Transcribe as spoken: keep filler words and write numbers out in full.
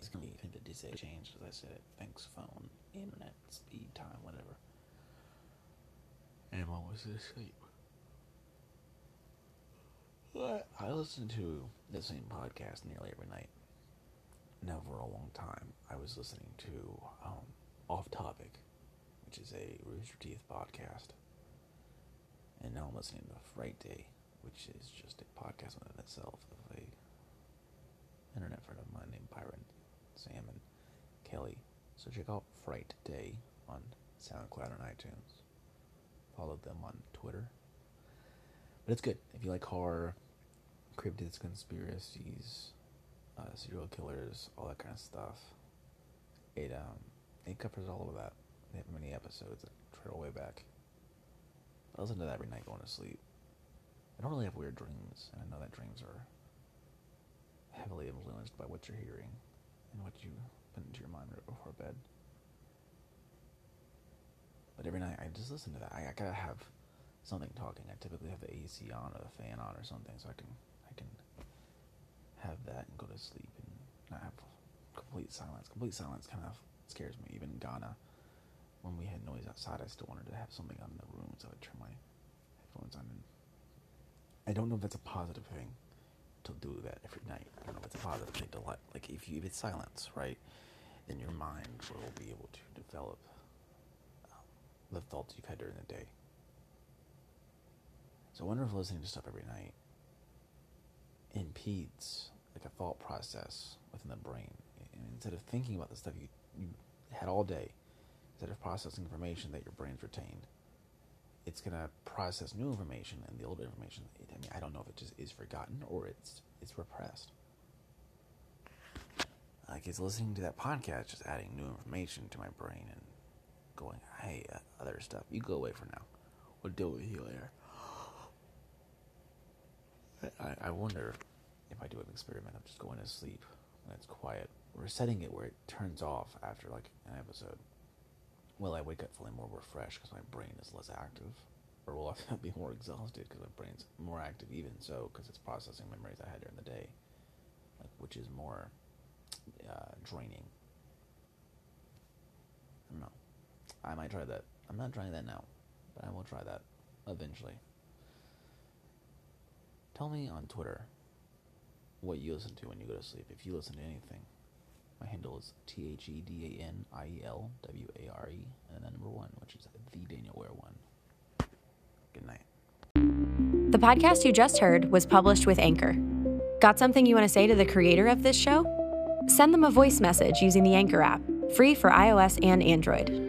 it's gonna be the disabled change, as I said. Thanks, phone, internet, speed, time, whatever. And what was this sleep? I listen to the same podcast nearly every night. Now, for a long time, I was listening to um, Off Topic, which is a Rooster Teeth podcast. And now I'm listening to Fright Day, which is just a podcast within itself of a internet friend of mine named Byron, Sam, and Kelly. So check out Fright Day on SoundCloud and iTunes. Follow them on Twitter. But it's good. If you like horror, cryptids, conspiracies, uh, serial killers, all that kind of stuff, it um it covers all of that. They have many episodes that trail way back. I listen to that every night going to sleep. I don't really have weird dreams, and I know that dreams are heavily influenced by what you're hearing and what you put into your mind right before bed. But every night I just listen to that. I, I gotta have something talking. I typically have the A C on or the fan on or something, so I can I can have that and go to sleep and not have complete silence. Complete silence kind of scares me. Even in Ghana, when we had noise outside, I still wanted to have something on in the room, so I would turn my headphones on. And I don't know if that's a positive thing to do that every night. I don't know if it's a positive thing to let, like, if you if it's silence, right, then your mind will be able to develop um, the thoughts you've had during the day. So I wonder if listening to stuff every night impedes like a thought process within the brain. And instead of thinking about the stuff you, you had all day, instead of processing information that your brain's retained, it's going to process new information, and the old information, I mean, I don't know if it just is forgotten or it's it's repressed. Like, it's listening to that podcast, just adding new information to my brain and going, hey, uh, other stuff, you go away for now. We'll deal with you later. I, I wonder if I do an experiment of just going to sleep when it's quiet, or setting it where it turns off after like an episode. Will I wake up feeling more refreshed because my brain is less active? Or will I be more exhausted because my brain's more active even so, because it's processing memories I had during the day, like, which is more uh, draining? I don't know. I might try that. I'm not trying that now, but I will try that eventually. Tell me on Twitter what you listen to when you go to sleep, if you listen to anything. My handle is T H E D A N I E L W A R E, and then number one, which is the Daniel Ware one. Good night. The podcast you just heard was published with Anchor. Got something you want to say to the creator of this show? Send them a voice message using the Anchor app, free for iOS and Android.